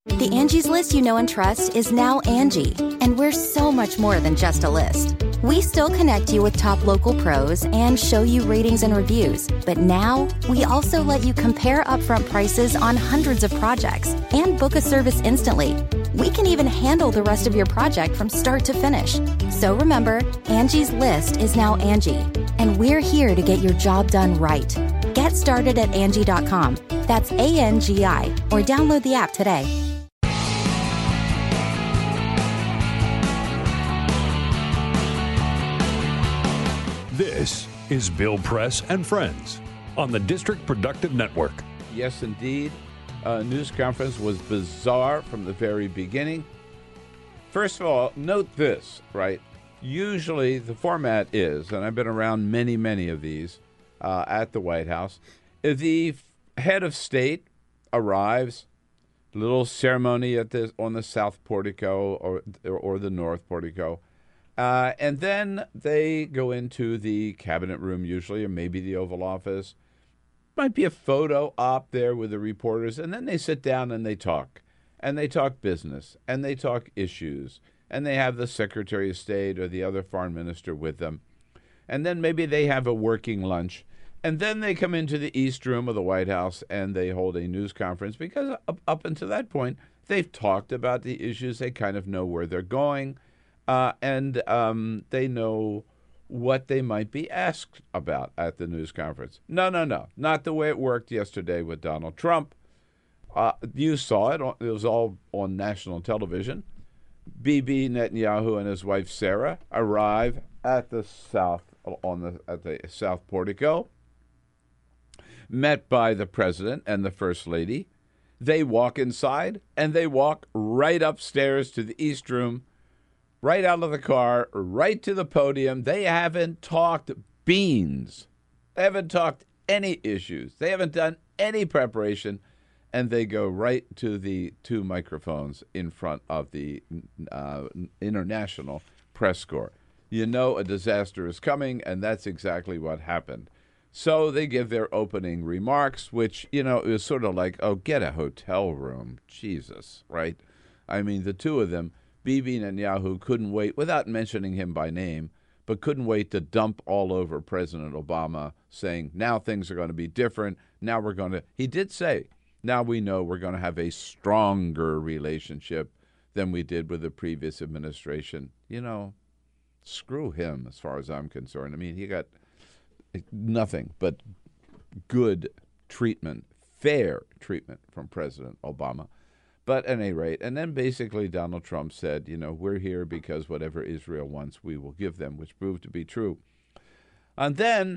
The Angie's List you know and trust is now Angie, and we're so much more than just a list. We still connect you with top local pros and show you ratings and reviews, but now we also let you compare upfront prices on hundreds of projects and book a service instantly. We can even handle the rest of your project from start to finish. So remember, Angie's List is now Angie, and we're here to get your job done right. Get started at Angie.com. That's ANGI, or download the app today. This is Bill Press and Friends on the District Productive Network. Yes, indeed. News conference was bizarre from the very beginning. First of all, note this, right? Usually the format is, and I've been around many of these at the White House, the head of state arrives, little ceremony on the South Portico or the North Portico, and then they go into the cabinet room usually, or maybe the Oval Office. Might be a photo op there with the reporters, and then they sit down and they talk. And they talk business, and they talk issues, and they have the Secretary of State or the other foreign minister with them. And then maybe they have a working lunch. And then they come into the East Room of the White House and they hold a news conference because up until that point, they've talked about the issues. They kind of know where they're going, and they know what they might be asked about at the news conference. No. Not the way it worked yesterday with Donald Trump. You saw it. It was all on national television. Bibi Netanyahu and his wife Sarah arrive at the South Portico, met by the president and the first lady. They walk inside, and they walk right upstairs to the East Room, right out of the car, right to the podium. They haven't talked beans. They haven't talked any issues. They haven't done any preparation, and they go right to the two microphones in front of the International Press Corps. You know a disaster is coming, and that's exactly what happened. So they give their opening remarks, which, it was sort of like, oh, get a hotel room. Jesus, right? I mean, the two of them, Bibi Netanyahu couldn't wait, without mentioning him by name, but couldn't wait to dump all over President Obama, saying, now things are going to be different. Now he did say, now we know we're going to have a stronger relationship than we did with the previous administration. Screw him as far as I'm concerned. I mean, he got nothing but good treatment, fair treatment from President Obama. But at any rate, and then basically Donald Trump said, we're here because whatever Israel wants, we will give them, which proved to be true. And then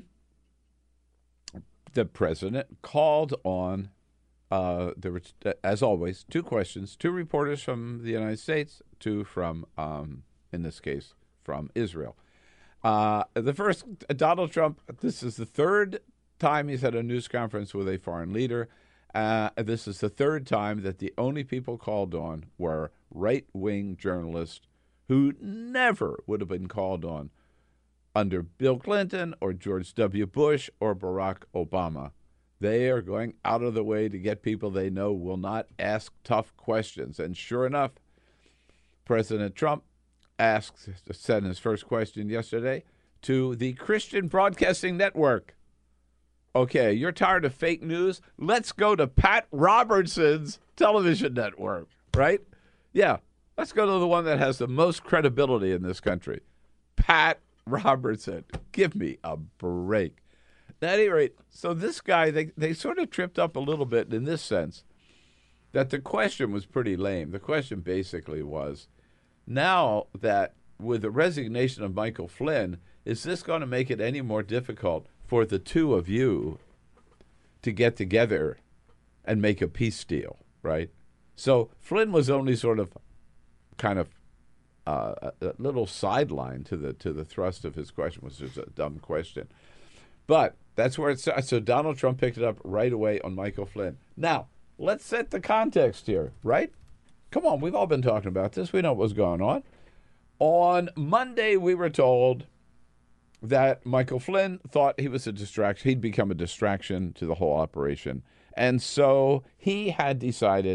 the president called on, there were, as always, two questions, two reporters from the United States, two from, in this case, from Israel. The first, Donald Trump, this is the third time he's had a news conference with a foreign leader. This is the third time that the only people called on were right-wing journalists who never would have been called on under Bill Clinton or George W. Bush or Barack Obama. They are going out of the way to get people they know will not ask tough questions. And sure enough, President Trump said in his first question yesterday to the Christian Broadcasting Network, okay, you're tired of fake news? Let's go to Pat Robertson's television network, right? Yeah, let's go to the one that has the most credibility in this country. Pat Robertson. Give me a break. At any rate, so this guy, they sort of tripped up a little bit in this sense that the question was pretty lame. The question basically was, now that with the resignation of Michael Flynn, is this going to make it any more difficult for the two of you to get together and make a peace deal, right? So Flynn was only sort of kind of a little sideline to the thrust of his question, which is a dumb question. But that's where it starts. So Donald Trump picked it up right away on Michael Flynn. Now, let's set the context here, right? Come on, we've all been talking about this. We know what was going on. On Monday, we were told that Michael Flynn thought he was a distraction. He'd become a distraction to the whole operation. And so he had decided,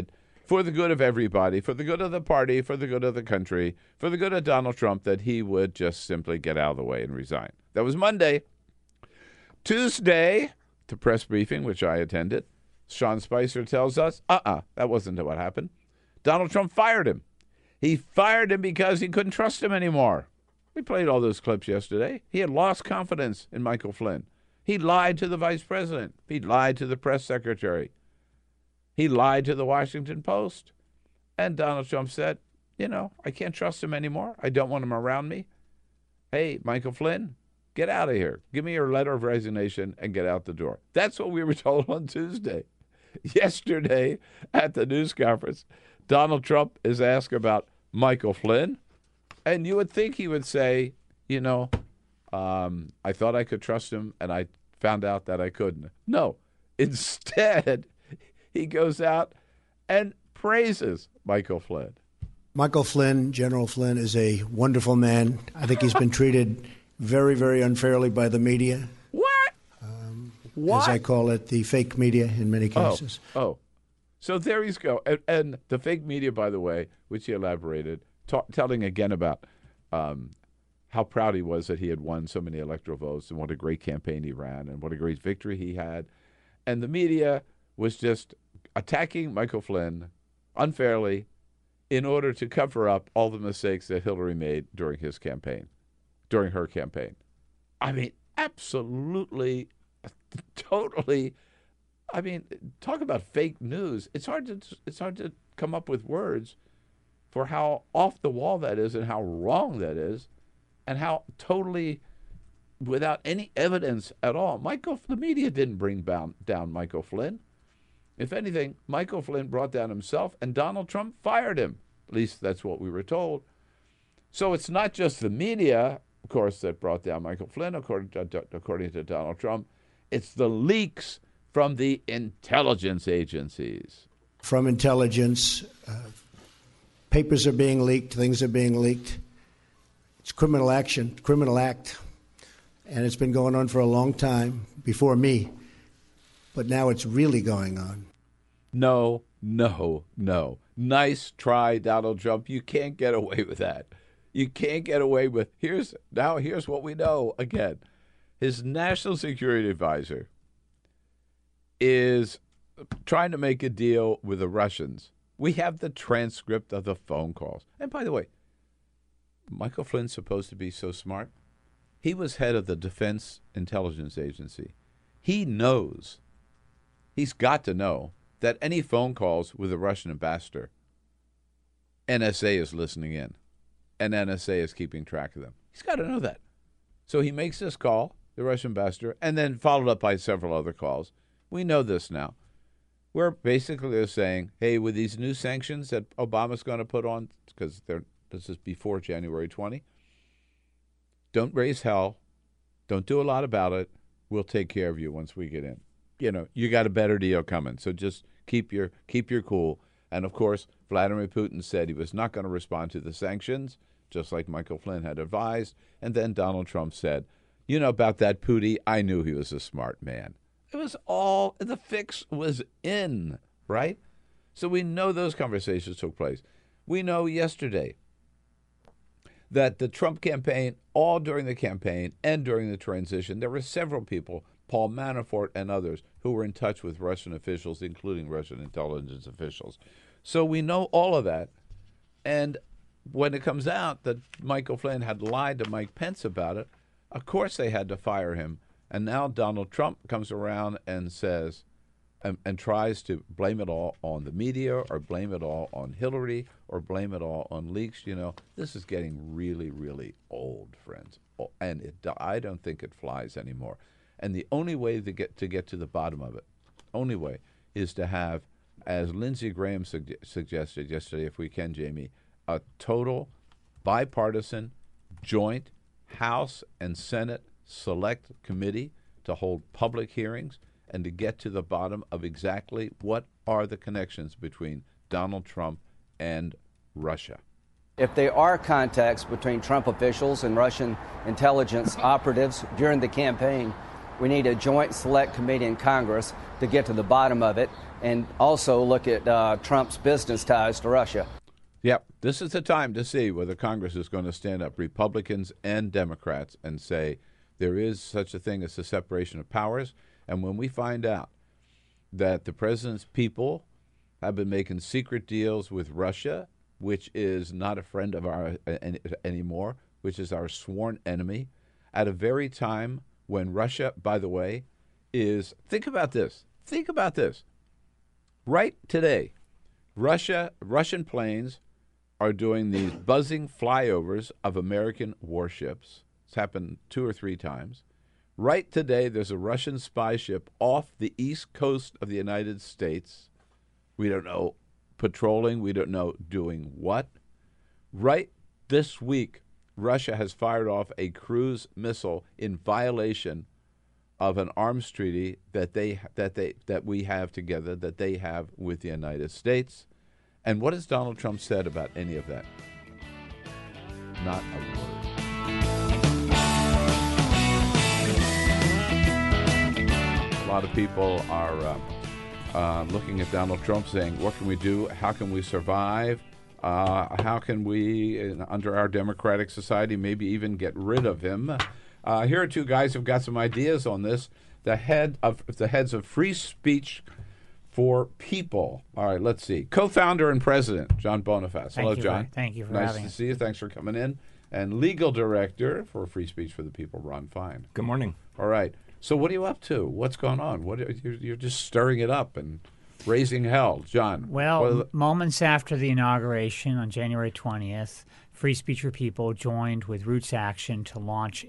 for the good of everybody, for the good of the party, for the good of the country, for the good of Donald Trump, that he would just simply get out of the way and resign. That was Monday. Tuesday, the press briefing, which I attended, Sean Spicer tells us, that wasn't what happened. Donald Trump fired him. He fired him because he couldn't trust him anymore. We played all those clips yesterday. He had lost confidence in Michael Flynn. He lied to the vice president. He lied to the press secretary. He lied to the Washington Post. And Donald Trump said, I can't trust him anymore. I don't want him around me. Hey, Michael Flynn, get out of here. Give me your letter of resignation and get out the door. That's what we were told on Tuesday. Yesterday at the news conference, Donald Trump is asked about Michael Flynn. And you would think he would say, I thought I could trust him, and I found out that I couldn't. No. Instead, he goes out and praises Michael Flynn. Michael Flynn, General Flynn, is a wonderful man. I think he's been treated very, very unfairly by the media. What? As I call it, the fake media in many cases. So there he's go. And the fake media, by the way, which he elaborated, telling again about how proud he was that he had won so many electoral votes and what a great campaign he ran and what a great victory he had. And the media was just attacking Michael Flynn unfairly in order to cover up all the mistakes that Hillary made during her campaign. I mean, absolutely, totally. I mean, talk about fake news. It's hard to come up with words for how off the wall that is and how wrong that is and how totally without any evidence at all. The media didn't bring down Michael Flynn. If anything, Michael Flynn brought down himself, and Donald Trump fired him. At least that's what we were told. So it's not just the media, of course, that brought down Michael Flynn, according to Donald Trump. It's the leaks from the intelligence agencies. From intelligence, papers are being leaked, things are being leaked. It's criminal act, and it's been going on for a long time before me. But now it's really going on. No. Nice try, Donald Trump. You can't get away with that. You can't get away with, here's what we know again. His national security advisor is trying to make a deal with the Russians. We have the transcript of the phone calls. And by the way, Michael Flynn's supposed to be so smart. He was head of the Defense Intelligence Agency. He knows, he's got to know, that any phone calls with the Russian ambassador, NSA is listening in, and NSA is keeping track of them. He's got to know that. So he makes this call, the Russian ambassador, and then followed up by several other calls. We know this now. Where basically they're saying, hey, with these new sanctions that Obama's going to put on, because this is before January 20, don't raise hell. Don't do a lot about it. We'll take care of you once we get in. You got a better deal coming. So just keep your cool. And, of course, Vladimir Putin said he was not going to respond to the sanctions, just like Michael Flynn had advised. And then Donald Trump said, about that Pootie, I knew he was a smart man. It was all, the fix was in, right? So we know those conversations took place. We know yesterday that the Trump campaign, all during the campaign and during the transition, there were several people, Paul Manafort and others, who were in touch with Russian officials, including Russian intelligence officials. So we know all of that. And when it comes out that Michael Flynn had lied to Mike Pence about it, of course they had to fire him. And now Donald Trump comes around and says, and tries to blame it all on the media or blame it all on Hillary or blame it all on leaks. This is getting really, really old, friends. And I don't think it flies anymore. And the only way to get to the bottom of it, only way, is to have, as Lindsey Graham suggested yesterday, if we can, Jamie, a total bipartisan joint House and Senate select committee to hold public hearings and to get to the bottom of exactly what are the connections between Donald Trump and Russia. If there are contacts between Trump officials and Russian intelligence operatives during the campaign, we need a joint select committee in Congress to get to the bottom of it and also look at Trump's business ties to Russia. Yep, this is the time to see whether Congress is going to stand up, Republicans and Democrats, and say there is such a thing as the separation of powers. And when we find out that the president's people have been making secret deals with Russia, which is not a friend of ours anymore, which is our sworn enemy, at a very time when Russia, by the way, is, think about this. Right today, Russian planes are doing these buzzing flyovers of American warships. It's happened 2 or 3 times. Right today, there's a Russian spy ship off the east coast of the United States. We don't know, patrolling, we don't know doing what. Right this week, Russia has fired off a cruise missile in violation of an arms treaty that we have together, that they have with the United States. And what has Donald Trump said about any of that? Not a word. A lot of people are looking at Donald Trump saying, what can we do? How can we survive? How can we, under our democratic society, maybe even get rid of him? Here are 2 guys who've got some ideas on this. The heads of Free Speech for People. All right, let's see. Co-founder and president, John Bonifaz. Hello, John. Thank you for having us. Nice to see you. Thanks for coming in. And legal director for Free Speech for the People, Ron Fine. Good morning. All right. So what are you up to? What's going on? You're just stirring it up and raising hell. John. Well, moments after the inauguration on January 20th, Free Speech for People joined with Roots Action to launch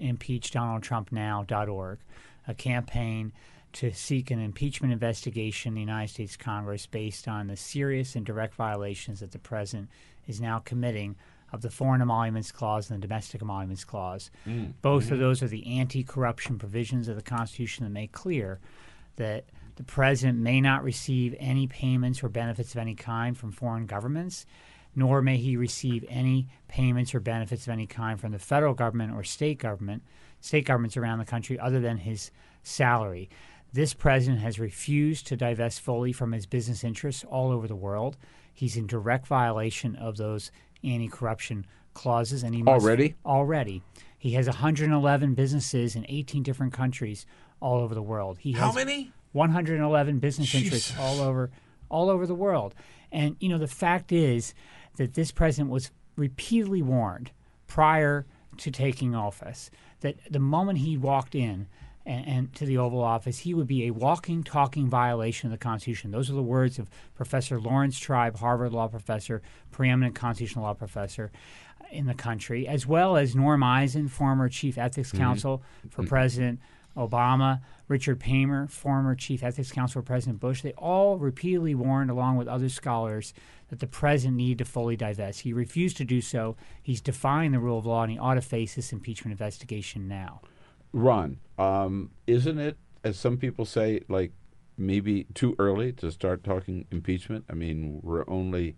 ImpeachDonaldTrumpNow.org, a campaign to seek an impeachment investigation in the United States Congress based on the serious and direct violations that the president is now committing of the Foreign Emoluments Clause and the Domestic Emoluments Clause. Both of those are the anti-corruption provisions of the Constitution that make clear that the president may not receive any payments or benefits of any kind from foreign governments, nor may he receive any payments or benefits of any kind from the federal government or state governments around the country other than his salary. This president has refused to divest fully from his business interests all over the world. He's in direct violation of those anti-corruption clauses. And he must, Already. He has 111 businesses in 18 different countries all over the world. How many? 111 business interests all over the world. And, the fact is that this president was repeatedly warned prior to taking office that the moment he walked in and to the Oval Office, he would be a walking, talking violation of the Constitution. Those are the words of Professor Lawrence Tribe, Harvard law professor, preeminent constitutional law professor in the country, as well as Norm Eisen, former chief ethics counsel for President Obama, Richard Paymer, former chief ethics counsel for President Bush. They all repeatedly warned, along with other scholars, that the president needed to fully divest. He refused to do so. He's defying the rule of law, and he ought to face this impeachment investigation now. Ron, isn't it, as some people say, like maybe too early to start talking impeachment? I mean, we're only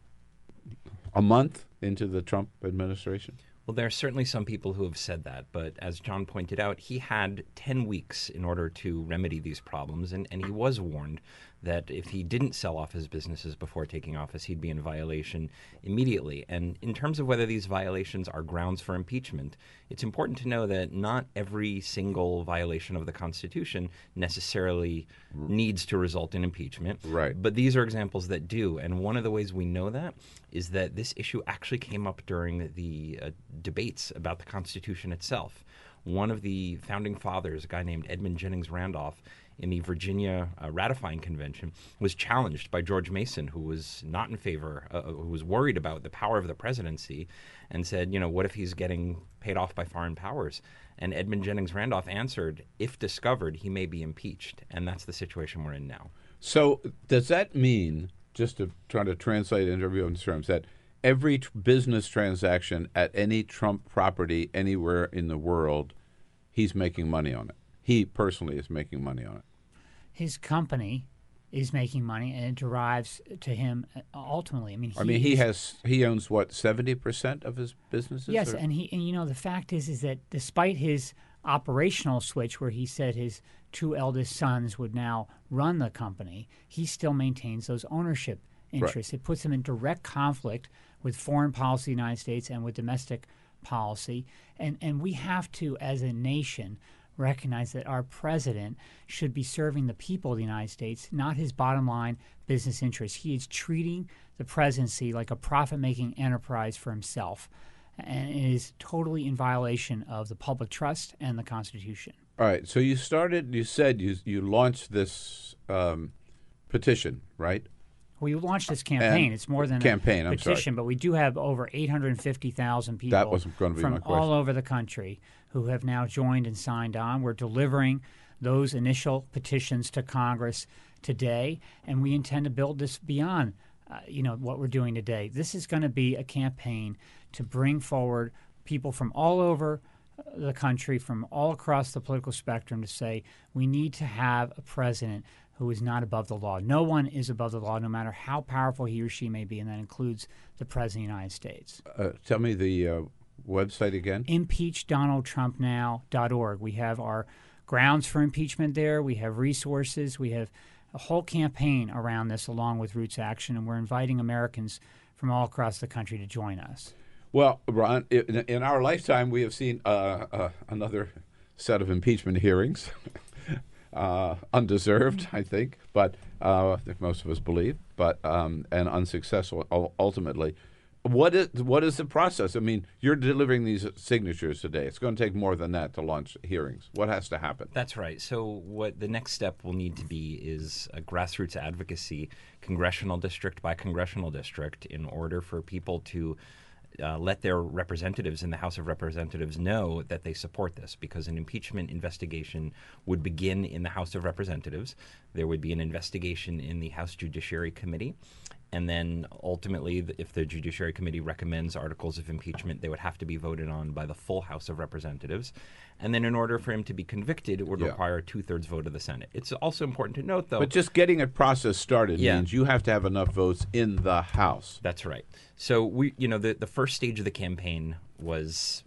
a month into the Trump administration. Well, there are certainly some people who have said that, but as John pointed out, he had 10 weeks in order to remedy these problems, and he was warned that if he didn't sell off his businesses before taking office, he'd be in violation immediately. And in terms of whether these violations are grounds for impeachment, it's important to know that not every single violation of the Constitution necessarily needs to result in impeachment. Right. But these are examples that do. And one of the ways we know that is that this issue actually came up during the debates about the Constitution itself. One of the founding fathers, a guy named Edmund Jennings Randolph, in the Virginia ratifying convention, was challenged by George Mason, who was not in favor, who was worried about the power of the presidency, and said, what if he's getting paid off by foreign powers? And Edmund Jennings Randolph answered, if discovered, he may be impeached. And that's the situation we're in now. So does that mean, just to try to translate into everyone's terms, that every business transaction at any Trump property anywhere in the world, he's making money on it? He personally is making money on it. His company is making money, and it derives to him ultimately. He owns what, 70% of his businesses? Yes, and the fact is that despite his operational switch, where he said his 2 eldest sons would now run the company, he still maintains those ownership interests. It puts him in direct conflict with foreign policy of the United States and with domestic policy. And we have to, as a nation, recognize that our president should be serving the people of the United States, not his bottom line business interests. He is treating the presidency like a profit-making enterprise for himself, and it is totally in violation of the public trust and the Constitution. All right. So you said you launched this petition, right? We launched this campaign. And it's more than campaign, a petition, but we do have over 850,000 people that wasn't going to be my from question. all over the country who have now joined and signed on. We're delivering those initial petitions to Congress today, and we intend to build this beyond what we're doing today. This is going to be a campaign to bring forward people from all over the country, from all across the political spectrum, to say we need to have a president who is not above the law. No one is above the law, no matter how powerful he or she may be, and that includes the President of the United States. Tell me the website again. ImpeachDonaldTrumpNow.org. We have our grounds for impeachment there. We have resources. We have a whole campaign around this along with Roots Action, and we're inviting Americans from all across the country to join us. Well, Ron, in our lifetime, we have seen another set of impeachment hearings. Undeserved, I think, but most of us believe, but and unsuccessful ultimately. What is the process? I mean, you're delivering these signatures today. It's going to take more than that to launch hearings. What has to happen? That's right. So what the next step will need to be is a grassroots advocacy, congressional district by congressional district, in order for people to let their representatives in the House of Representatives know that they support this, because an impeachment investigation would begin in the House of Representatives. There would be an investigation in the House Judiciary Committee. And then ultimately, if the Judiciary Committee recommends articles of impeachment, they would have to be voted on by the full House of Representatives. And then in order for him to be convicted, it would require a two-thirds vote of the Senate. It's also important to note, though— But just getting a process started means you have to have enough votes in the House. That's right. So the first stage of the campaign was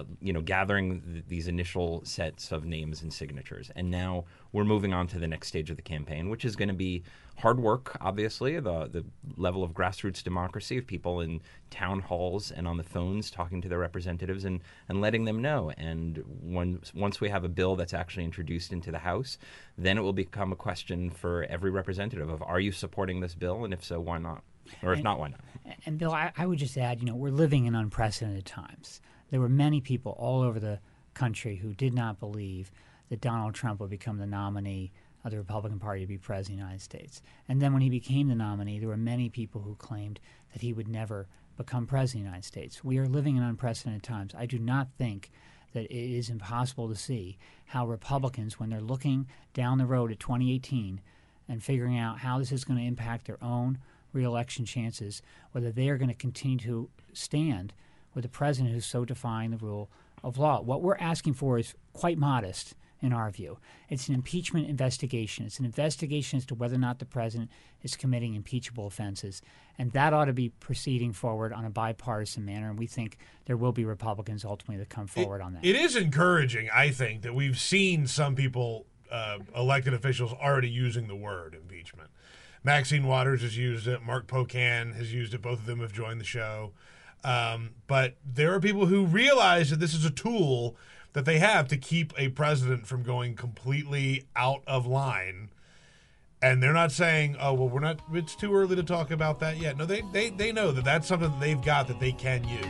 gathering these initial sets of names and signatures. And now we're moving on to the next stage of the campaign, which is going to be hard work, obviously, the level of grassroots democracy of people in town halls and on the phones talking to their representatives and letting them know. And once we have a bill that's actually introduced into the House, then it will become a question for every representative of, are you supporting this bill? And if so, why not? Or if not, why not? And Bill, I would just add, we're living in unprecedented times. There were many people all over the country who did not believe that Donald Trump would become the nominee of the Republican Party to be president of the United States. And then when he became the nominee, there were many people who claimed that he would never become president of the United States. We are living in unprecedented times. I do not think that it is impossible to see how Republicans, when they're looking down the road at 2018 and figuring out how this is going to impact their own re-election chances, whether they are going to continue to stand with a president who's so defying the rule of law. What we're asking for is quite modest in our view. It's an impeachment investigation. It's an investigation as to whether or not the president is committing impeachable offenses. And that ought to be proceeding forward on a bipartisan manner. And we think there will be Republicans ultimately that come forward on that. It is encouraging, I think, that we've seen some people, elected officials, already using the word impeachment. Maxine Waters has used it. Mark Pocan has used it. Both of them have joined the show. But there are people who realize that this is a tool that they have to keep a president from going completely out of line. And they're not saying, oh, well, it's too early to talk about that yet. No, they know that that's something that they've got that they can use.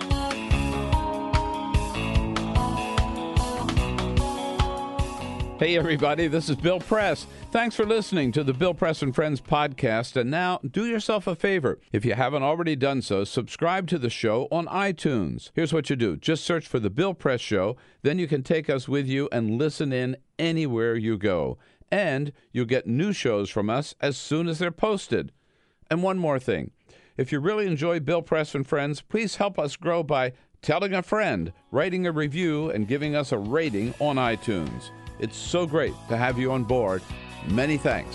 Hey, everybody, this is Bill Press. Thanks for listening to the Bill Press and Friends podcast. And now, do yourself a favor. If you haven't already done so, subscribe to the show on iTunes. Here's what you do. Just search for The Bill Press Show. Then you can take us with you and listen in anywhere you go. And you'll get new shows from us as soon as they're posted. And one more thing. If you really enjoy Bill Press and Friends, please help us grow by telling a friend, writing a review, and giving us a rating on iTunes. It's so great to have you on board. Many thanks.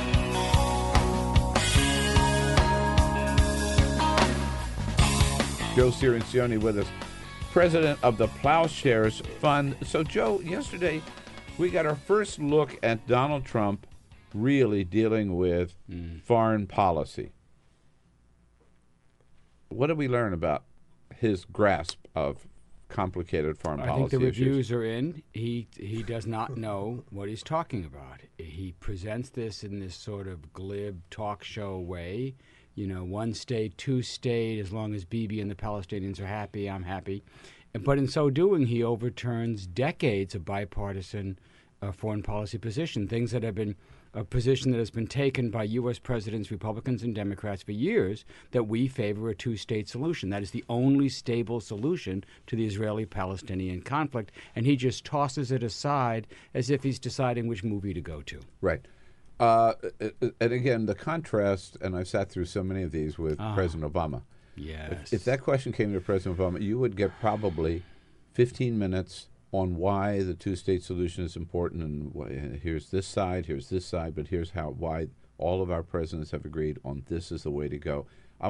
Joe Cirincione with us, president of the Plowshares Fund. So, Joe, yesterday we got our first look at Donald Trump really dealing with foreign policy. What did we learn about his grasp of complicated foreign policy I think the issues? reviews are in. He does not know what he's talking about. He presents this in this sort of glib talk show way. You know, one state, two state, as long as Bibi and the Palestinians are happy, I'm happy. But in so doing, he overturns decades of bipartisan foreign policy position, things that have been a position that has been taken by U.S. presidents, Republicans, and Democrats for years, that we favor a two-state solution. That is the only stable solution to the Israeli-Palestinian conflict, and he just tosses it aside as if he's deciding which movie to go to. Right. And again, the contrast, and I sat through so many of these with President Obama. Yes. If that question came to President Obama, you would get probably 15 minutes on why the two-state solution is important, and here's this side, but here's why all of our presidents have agreed on this is the way to go.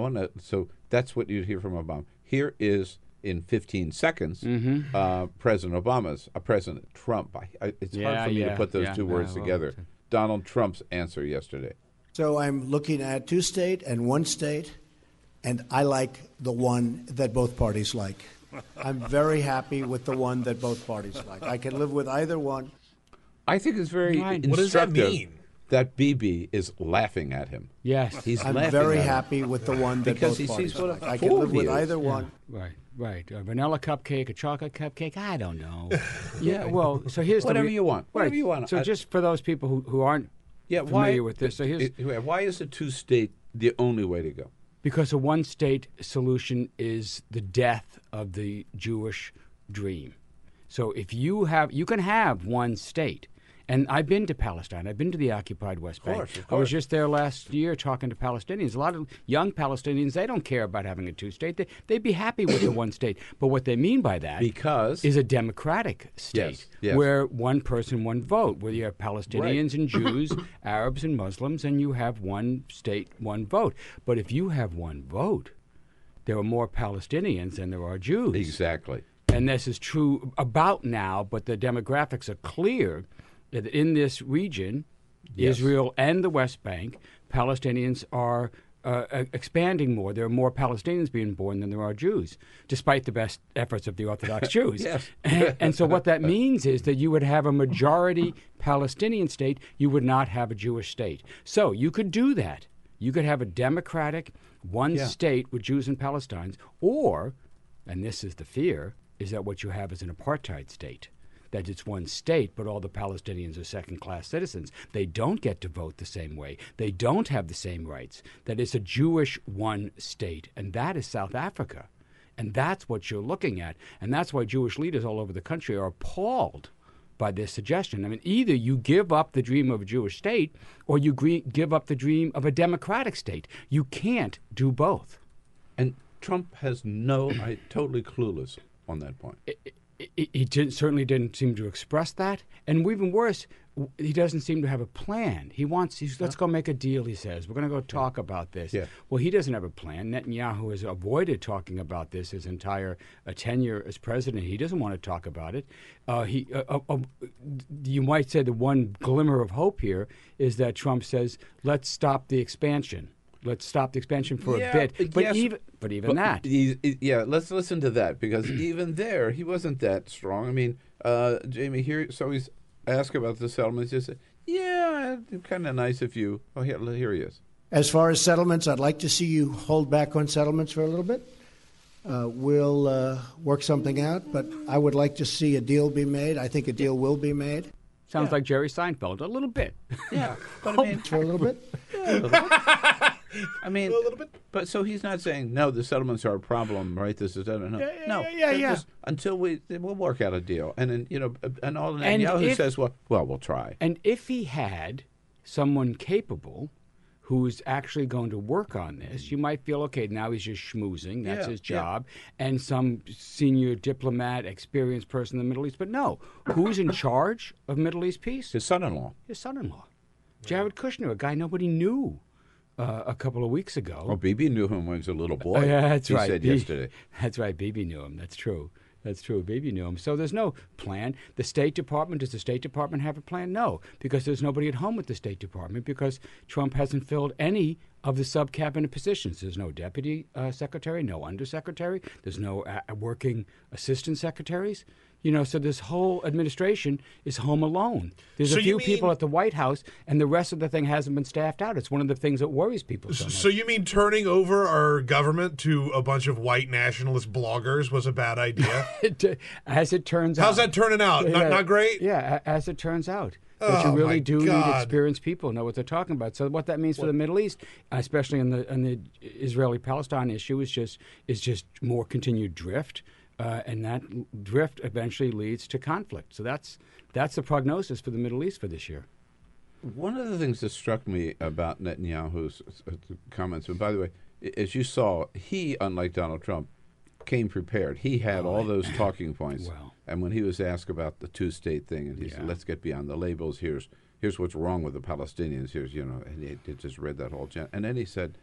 So that's what you'd hear from Obama. Here is, in 15 seconds, President Obama's, President Trump. It's hard for me to put those two words together. Donald Trump's answer yesterday. So I'm looking at two-state and one-state, and I like the one that both parties like. I'm very happy with the one that both parties like. I can live with either one. I think it's very instructive. What does that mean? That Bibi is laughing at him. Yes. He's I'm laughing very at him. happy with the one that Because both he parties sees what like. a I can fool live he with is. either one. Right. A vanilla cupcake, a chocolate cupcake, I don't know. Yeah, well, so here's Whatever the... you want. Whatever you want. So just for those people who aren't familiar with this, so here's... Why is a two-state the only way to go? Because a one-state solution is the death of the Jewish dream. So if you can have one state. And I've been to Palestine. I've been to the occupied West Bank. Of course. I was just there last year talking to Palestinians. A lot of young Palestinians, they don't care about having a two-state. They'd be happy with the one state. But what they mean by that is a democratic state where one person, one vote, where you have Palestinians and Jews, Arabs and Muslims, and you have one state, one vote. But if you have one vote, there are more Palestinians than there are Jews. Exactly. And this is true about now, but the demographics are clear that in this region, Israel and the West Bank, Palestinians are expanding more. There are more Palestinians being born than there are Jews, despite the best efforts of the Orthodox Jews. And so what that means is that you would have a majority Palestinian state. You would not have a Jewish state. So you could do that. You could have a democratic one state with Jews and Palestinians, or, and this is the fear, is that what you have is an apartheid state. That it's one state, but all the Palestinians are second-class citizens. They don't get to vote the same way. They don't have the same rights. That it's a Jewish one state, and that is South Africa. And that's what you're looking at. And that's why Jewish leaders all over the country are appalled by this suggestion. I mean, either you give up the dream of a Jewish state, or you give up the dream of a democratic state. You can't do both. And Trump has totally clueless on that point. He certainly didn't seem to express that. And even worse, he doesn't seem to have a plan. Let's go make a deal, he says. We're going to go talk about this. Yeah. Well, he doesn't have a plan. Netanyahu has avoided talking about this his entire tenure as president. He doesn't want to talk about it. You might say the one glimmer of hope here is that Trump says, let's stop the expansion. Let's stop the expansion for a bit. But even that. Let's listen to that, because even there, he wasn't that strong. I mean, Jamie, so he's asked about the settlements. He said, kind of nice if you... Oh, here he is. As far as settlements, I'd like to see you hold back on settlements for a little bit. We'll work something out, but I would like to see a deal be made. I think a deal will be made. Sounds like Jerry Seinfeld, a little bit. Yeah, but I mean... For a little bit? Yeah, a little bit. I mean, a little bit. But so he's not saying, no, the settlements are a problem, right? This is just until we'll work out a deal. And then, and all Netanyahu says, well, we'll try. And if he had someone capable who's actually going to work on this, you might feel, okay, now he's just schmoozing. That's his job. And some senior diplomat, experienced person in the Middle East. But no, who's in charge of Middle East peace? His son-in-law. Jared Kushner, a guy nobody knew a couple of weeks ago. Oh, Bibi knew him when he was a little boy. Yeah, that's right. He said yesterday. That's right. Bibi knew him. That's true. That's true. Bibi knew him. So there's no plan. The State Department, does the State Department have a plan? No, because there's nobody at home with the State Department because Trump hasn't filled any of the sub-cabinet positions. There's no deputy secretary, no undersecretary. There's no working assistant secretaries. So this whole administration is home alone. There's a few people at the White House, and the rest of the thing hasn't been staffed out. It's one of the things that worries people so much. So you mean turning over our government to a bunch of white nationalist bloggers was a bad idea? As it turns out. How's that turning out? Not great? Yeah, as it turns out. But you really do need experienced people, know what they're talking about. So what that means for the Middle East, especially in the Israeli-Palestine issue, is just more continued drift. And that drift eventually leads to conflict. So that's the prognosis for the Middle East for this year. One of the things that struck me about Netanyahu's comments, and by the way, as you saw, he, unlike Donald Trump, came prepared. He had all those talking points. Well. And when he was asked about the two-state thing, and he said, let's get beyond the labels. Here's what's wrong with the Palestinians. And he just read that whole and then he said,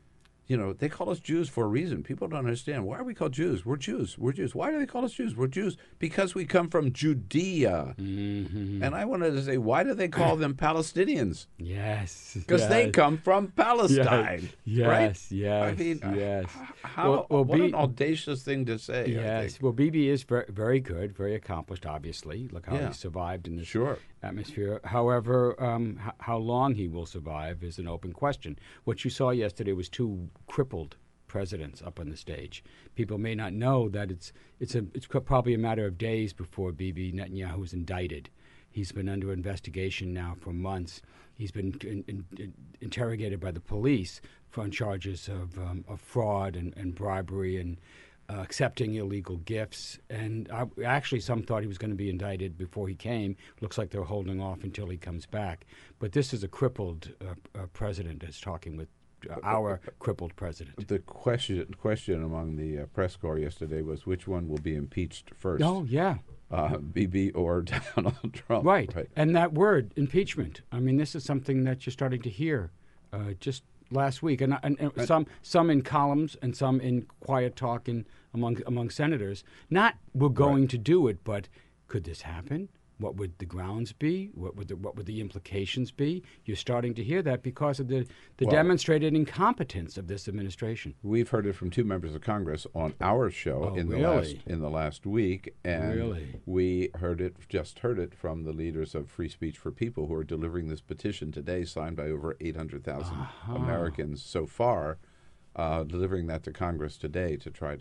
they call us Jews for a reason. People don't understand. Why are we called Jews? We're Jews. We're Jews. Why do they call us Jews? We're Jews because we come from Judea. Mm-hmm. And I wanted to say, why do they call them Palestinians? Yes. Because they come from Palestine. Yes. Right? Yes. I mean, yes. What an audacious thing to say. Yes. Well, Bibi is very, very good, very accomplished, obviously. Look how he survived in this atmosphere. However, how long he will survive is an open question. What you saw yesterday was two crippled presidents up on the stage. People may not know that it's probably a matter of days before Bibi Netanyahu is indicted. He's been under investigation now for months. He's been interrogated by the police on charges of fraud and bribery and accepting illegal gifts. And actually, some thought he was going to be indicted before he came. Looks like they're holding off until he comes back. But this is a crippled president that's talking with our crippled president. The question among the press corps yesterday was which one will be impeached first. Oh, yeah. Bibi or Donald Trump. Right. And that word, impeachment, I mean, this is something that you're starting to hear just last week. And some in columns and some in quiet talk among senators. Not we're going to do it, but could this happen? What would the grounds be? What would the implications be? You're starting to hear that because of the demonstrated incompetence of this administration. We've heard it from two members of Congress on our show in the last week, and we just heard it from the leaders of Free Speech for People, who are delivering this petition today, signed by over 800,000 Americans so far, delivering that to Congress today to try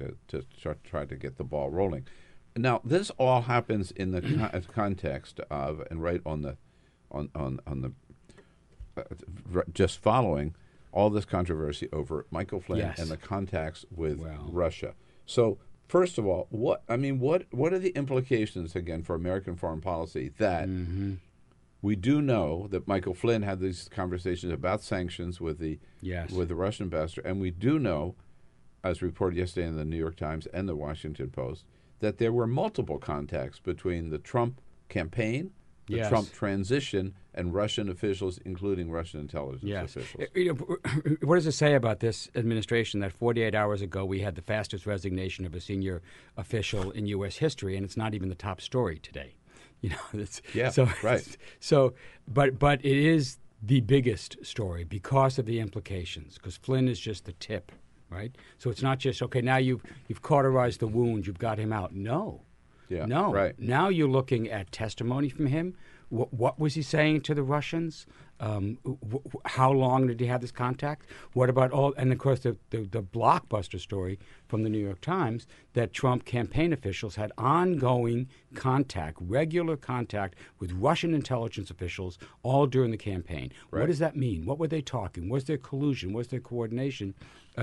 to get the ball rolling. Now, this all happens in the context of, and right on the just following all this controversy over Michael Flynn and the contacts with Russia. So, first of all, what are the implications again for American foreign policy that we do know that Michael Flynn had these conversations about sanctions with the Russian ambassador, and we do know, as reported yesterday in the New York Times and the Washington Post, that there were multiple contacts between the Trump campaign, the Trump transition, and Russian officials, including Russian intelligence officials. What does it say about this administration that 48 hours ago we had the fastest resignation of a senior official in U.S. history, and it's not even the top story today? But it is the biggest story because of the implications, because Flynn is just the tip. Right, so it's not just now you've cauterized the wound, you've got him out. No. Now you're looking at testimony from him. What was he saying to the Russians? How long did he have this contact? What about and of course the blockbuster story from the New York Times that Trump campaign officials had ongoing contact, regular contact with Russian intelligence officials all during the campaign. Right. What does that mean? What were they talking? Was there collusion? Was there coordination?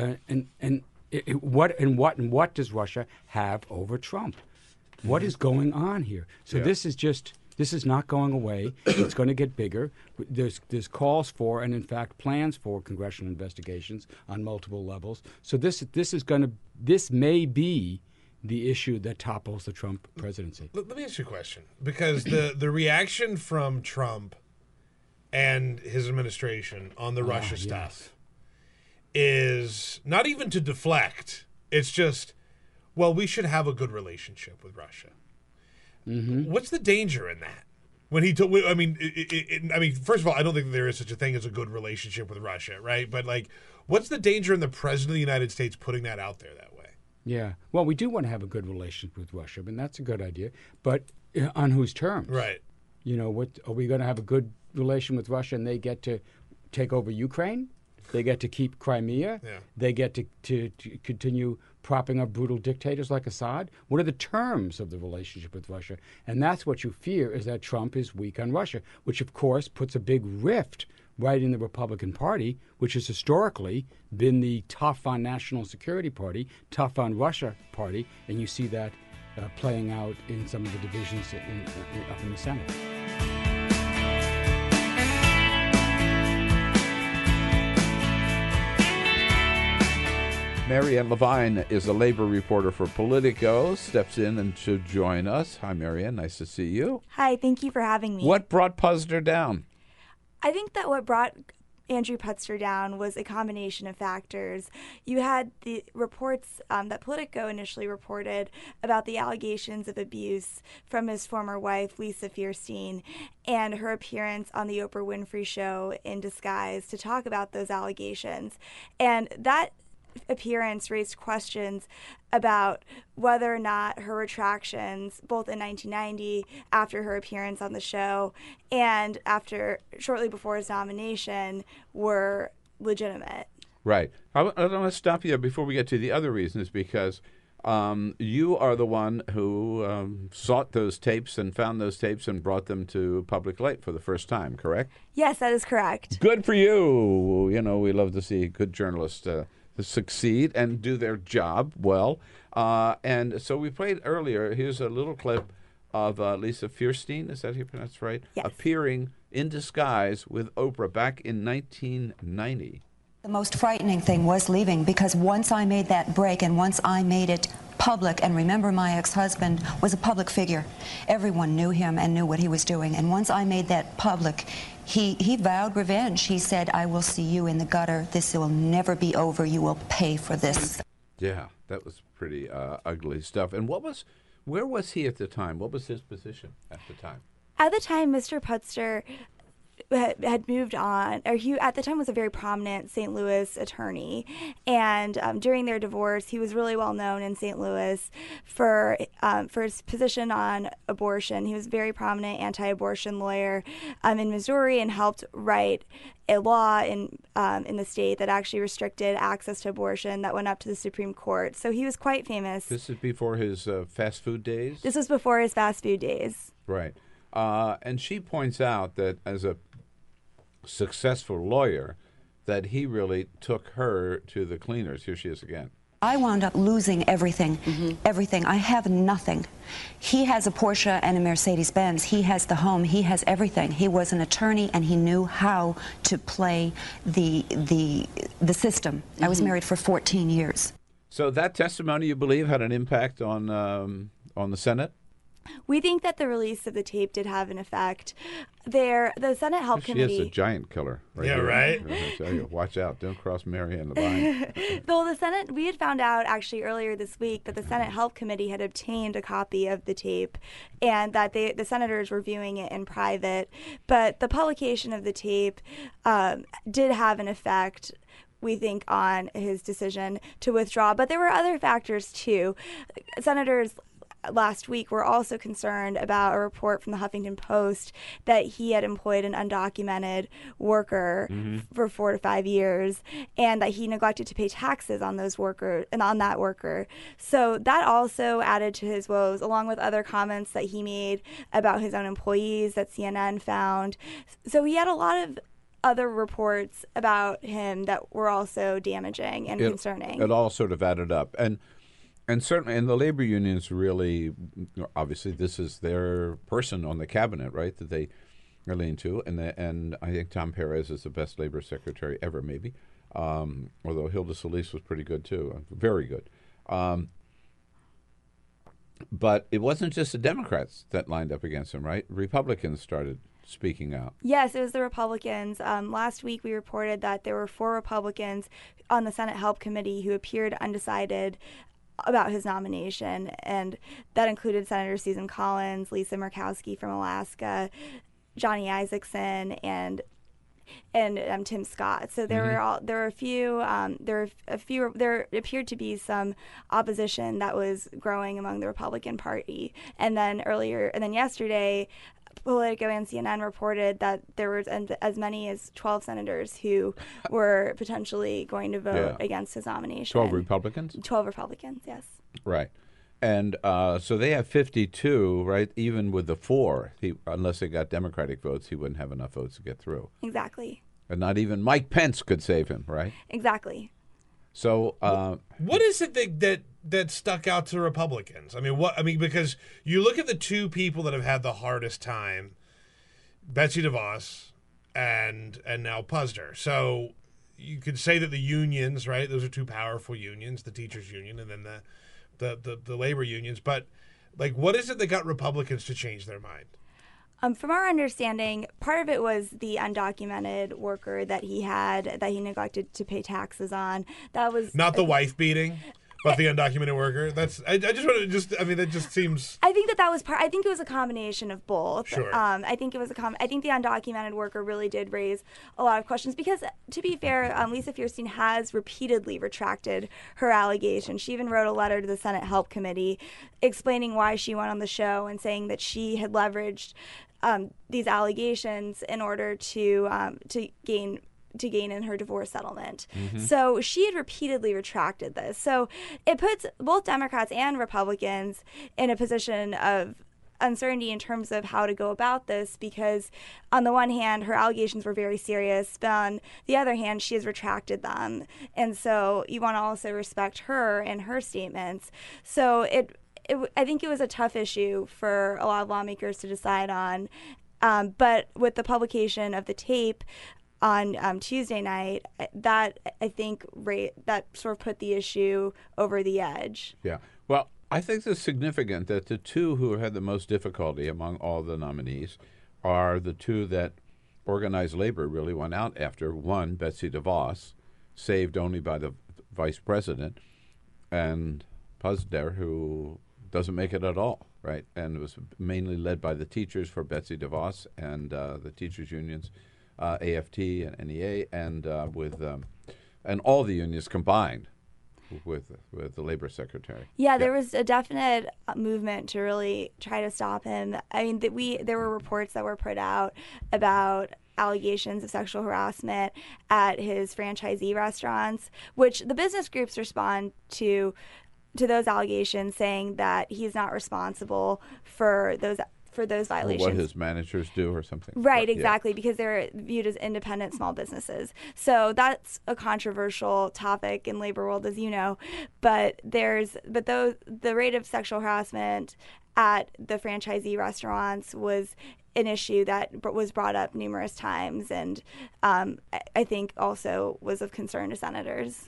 What does Russia have over Trump? What is going on here? So this is not going away. It's going to get bigger. There's calls for, and in fact plans for, congressional investigations on multiple levels. So this may be the issue that topples the Trump presidency. Let me ask you a question, because the reaction from Trump and his administration on the Russia stuff is not even to deflect. It's just, well, we should have a good relationship with Russia. Mm-hmm. What's the danger in that? When he told, I mean, first of all, I don't think there is such a thing as a good relationship with Russia, right? But like, what's the danger in the president of the United States putting that out there that way? Yeah. Well, we do want to have a good relationship with Russia, and that's a good idea. But on whose terms? Right. You know, what are we going to have a good relation with Russia, and they get to take over Ukraine? They get to keep Crimea. Yeah. They get to continue propping up brutal dictators like Assad. What are the terms of the relationship with Russia? And that's what you fear, is that Trump is weak on Russia, which, of course, puts a big rift right in the Republican Party, which has historically been the tough on national security party, tough on Russia party. And you see that playing out in some of the divisions up in the Senate. Marianne Levine is a labor reporter for Politico, steps in and to join us. Hi, Marianne. Nice to see you. Hi, thank you for having me. What brought Puzder down? I think that what brought Andrew Puzder down was a combination of factors. You had the reports that Politico initially reported about the allegations of abuse from his former wife, Lisa Fierstein, and her appearance on the Oprah Winfrey Show in disguise to talk about those allegations. And that appearance raised questions about whether or not her retractions, both in 1990 after her appearance on the show and shortly before his nomination, were legitimate. Right. I want to stop you there before we get to the other reasons, because you are the one who sought those tapes and found those tapes and brought them to public light for the first time, correct? Yes, that is correct. Good for you. You know, we love to see good journalists succeed and do their job well. And so we played earlier, here's a little clip of Lisa Fierstein, is that how you pronounce it right? Yes. Appearing in disguise with Oprah back in 1990. The most frightening thing was leaving, because once I made that break and once I made it public, and remember, my ex-husband was a public figure. Everyone knew him and knew what he was doing. And once I made that public, he vowed revenge. He said, I will see you in the gutter. This will never be over. You will pay for this. Yeah, that was pretty ugly stuff. And where was he at the time? What was his position at the time? At the time, Mr. Puzder had moved on, or he at the time was a very prominent St. Louis attorney, and during their divorce, he was really well known in St. Louis for his position on abortion. He was a very prominent anti-abortion lawyer in Missouri, and helped write a law in the state that actually restricted access to abortion that went up to the Supreme Court. So he was quite famous. This is before his fast food days? This was before his fast food days. Right. And she points out that as a successful lawyer, that he really took her to the cleaners. Here she is again. I wound up losing everything, everything. I have nothing. He has a Porsche and a Mercedes-Benz. He has the home. He has everything. He was an attorney, and he knew how to play the system. I was married for 14 years. So that testimony, you believe, had an impact on the Senate? We think that the release of the tape did have an effect. The Senate Help Committee... She is a giant killer. Yeah, here. right? I tell you, watch out. Don't cross Marianne Levine. Though the Senate... We had found out actually earlier this week that the Senate Help Committee had obtained a copy of the tape, and that the senators were viewing it in private. But the publication of the tape did have an effect, we think, on his decision to withdraw. But there were other factors, too. Senators last week were also concerned about a report from the Huffington Post that he had employed an undocumented worker for 4 to 5 years, and that he neglected to pay taxes on those workers and on that worker. So that also added to his woes, along with other comments that he made about his own employees that CNN found. So he had a lot of other reports about him that were also damaging and concerning. It all sort of added up. And certainly, and the labor unions really, obviously, this is their person on the cabinet, right, that they are leaning to. And I think Tom Perez is the best labor secretary ever, maybe. Although Hilda Solis was pretty good, too. Very good. But it wasn't just the Democrats that lined up against him, right? Republicans started speaking out. Yes, it was the Republicans. Last week we reported that there were 4 Republicans on the Senate Help Committee who appeared undecided about his nomination, and that included Senator Susan Collins, Lisa Murkowski from Alaska, Johnny Isakson, and Tim Scott. So there there appeared to be some opposition that was growing among the Republican Party. And then yesterday, Politico and CNN reported that there was as many as 12 senators who were potentially going to vote against his nomination. 12 Republicans? 12 Republicans, yes. Right. And so they have 52, right? Even with the 4, unless they got Democratic votes, he wouldn't have enough votes to get through. Exactly. And not even Mike Pence could save him, right? Exactly. So what is it that stuck out to Republicans? Because you look at the two people that have had the hardest time, Betsy DeVos and now Puzder. So you could say that the unions, right? Those are two powerful unions, the teachers union and then the labor unions. But what is it that got Republicans to change their mind? From our understanding, part of it was the undocumented worker that he neglected to pay taxes on. That was not the wife beating, but the undocumented worker. That just seems. I think that was part. I think it was a combination of both. Sure. I think it was I think the undocumented worker really did raise a lot of questions because, to be fair, Lisa Fierstein has repeatedly retracted her allegations. She even wrote a letter to the Senate Help Committee explaining why she went on the show and saying that she had leveraged these allegations in order to gain in her divorce settlement. Mm-hmm. So she had repeatedly retracted this. So it puts both Democrats and Republicans in a position of uncertainty in terms of how to go about this because on the one hand, her allegations were very serious, but on the other hand, she has retracted them. And so you want to also respect her and her statements. So I think it was a tough issue for a lot of lawmakers to decide on. But with the publication of the tape on Tuesday night, that I think that sort of put the issue over the edge. Yeah. Well, I think it's significant that the two who had the most difficulty among all the nominees are the two that organized labor really went out after. One, Betsy DeVos, saved only by the vice president, and Puzder, who doesn't make it at all, right? And it was mainly led by the teachers for Betsy DeVos and the teachers' unions, AFT and NEA, and and all the unions combined with the labor secretary. Yeah, there was a definite movement to really try to stop him. I mean, there were reports that were put out about allegations of sexual harassment at his franchisee restaurants, which the business groups respond to those allegations, saying that he's not responsible for those violations. What his managers do or something. Right, exactly, because they're viewed as independent small businesses. So that's a controversial topic in labor world, as you know. But the rate of sexual harassment at the franchisee restaurants was an issue that was brought up numerous times, and I think also was of concern to senators.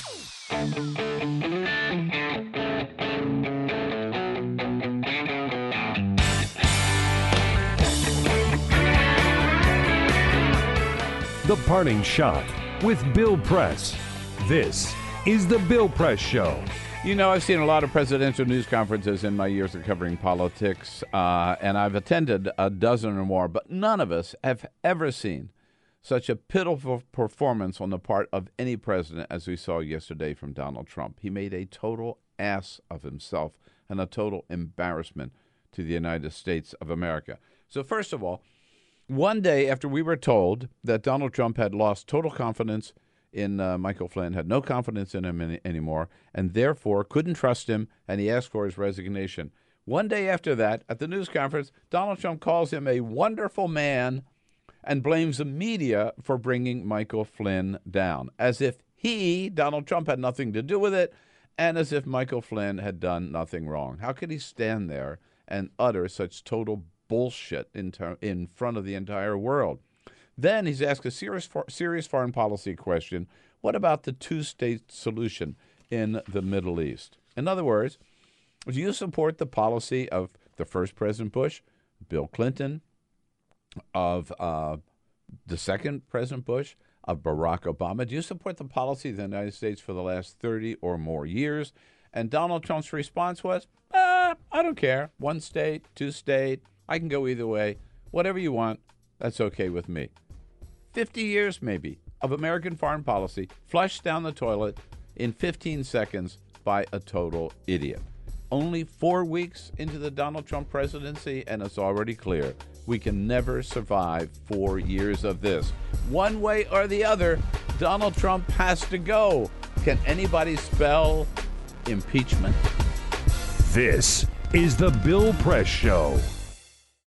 The Parting Shot with Bill Press. This is The Bill Press Show. You know, I've seen a lot of presidential news conferences in my years of covering politics, and I've attended a dozen or more, but none of us have ever seen such a pitiful performance on the part of any president as we saw yesterday from Donald Trump. He made a total ass of himself and a total embarrassment to the United States of America. So first of all, one day after we were told that Donald Trump had lost total confidence in Michael Flynn, had no confidence in him anymore, and therefore couldn't trust him, and he asked for his resignation. One day after that, at the news conference, Donald Trump calls him a wonderful man and blames the media for bringing Michael Flynn down, as if he, Donald Trump, had nothing to do with it, and as if Michael Flynn had done nothing wrong. How could he stand there and utter such total bullshit in front of the entire world? Then he's asked a serious foreign policy question. What about the two-state solution in the Middle East? In other words, do you support the policy of the first President Bush, Bill Clinton, of the second President Bush, of Barack Obama? Do you support the policy of the United States for the last 30 or more years? And Donald Trump's response was, I don't care. 1 state, 2 state, I can go either way. Whatever you want, that's okay with me. 50 years, maybe, of American foreign policy flushed down the toilet in 15 seconds by a total idiot. Only 4 weeks into the Donald Trump presidency, and it's already clear we can never survive 4 years of this. One way or the other, Donald Trump has to go. Can anybody spell impeachment? This is the Bill Press Show.